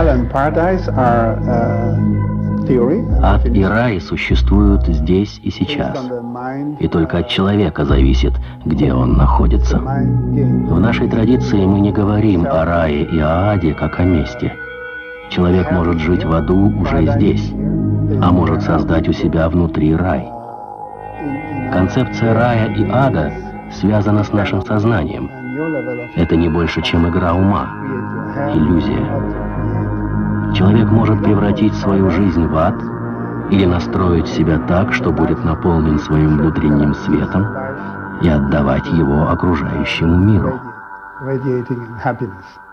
Ад и рай существуют здесь и сейчас, и только от человека зависит, где он находится. В нашей традиции мы не говорим о рае и о аде как о месте. Человек может жить в аду уже здесь, а может создать у себя внутри рай. Концепция рая и ада связана с нашим сознанием. Это не больше, чем игра ума, иллюзия. Человек может превратить свою жизнь в ад или настроить себя так, что будет наполнен своим внутренним светом и отдавать его окружающему миру.